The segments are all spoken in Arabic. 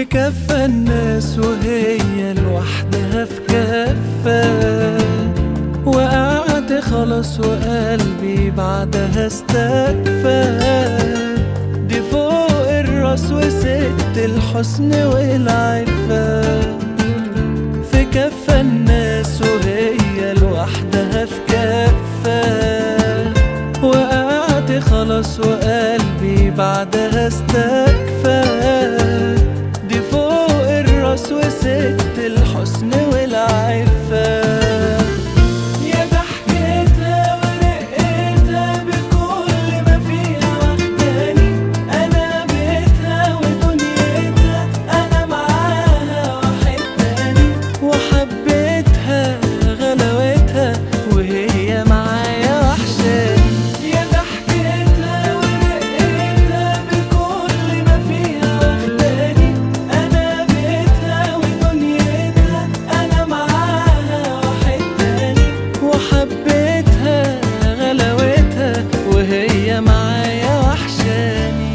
كفة الناس وهي لوحدها في كفة، وقعت خلاص وقلبي بعدها استكفى. دي فوق الراس وست الحسن والعفة، في كفة الناس وهي لوحدها في كفة، وقعت خلاص وقلبي بعدها استكفى. دي فوق الراس وست الحسن والعفة. يا ضحكتها ورقتها بكل ما فيها واخداني، أنا بيتها ودنيتها أنا معاها واحد تاني، وحبيتها غلاوتها وهي معايا وحشاني. يا ضحكتها ورقتها بكل ما فيها واخداني، أنا بيتها ودنيتها أنا معاها واحد تاني، وحبيتها غلاوتها وهي معايا وحشاني.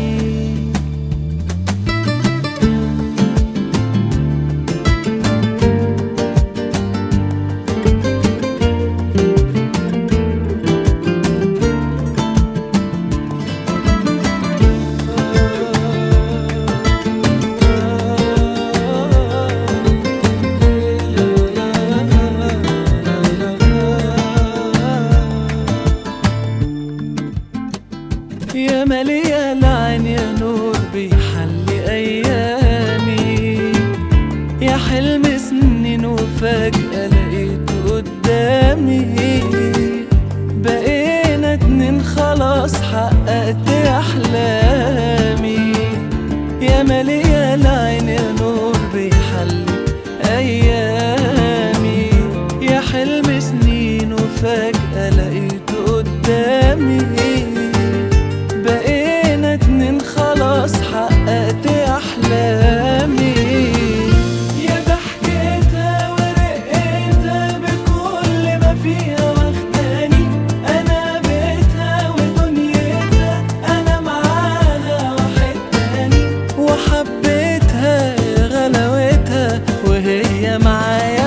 يا مالية العين يا نور بيحلي أيامي، يا حلم سنين وفجأة لقيته قدامي. بقينا اتنين خلاص حققت أحلامي. يا مالية العين يا نور بيحلي أيامي، يا حلم سنين وفجأة لقيته قدامي. بقينا اتنين خلاص حققت أحلامي. يا ضحكتها ورقتها بكل ما فيها واخداني، أنا بيتها ودنيتها أنا معاها واحد تاني، وحبيتها غلاوتها وهي معايا